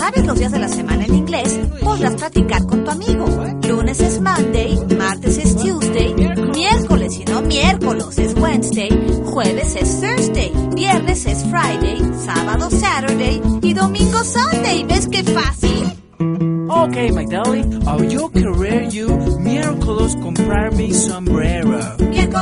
sabes los días de la semana en inglés, podrás practicar con tu amigo. Lunes es Monday, martes es Tuesday, miércoles y no miércoles es Wednesday, jueves es Thursday, viernes es Friday, sábado Saturday y domingo Sunday. ¿Ves qué fácil? Okay, my darling, yo querer you miércoles comprar mi sombrero. Miércoles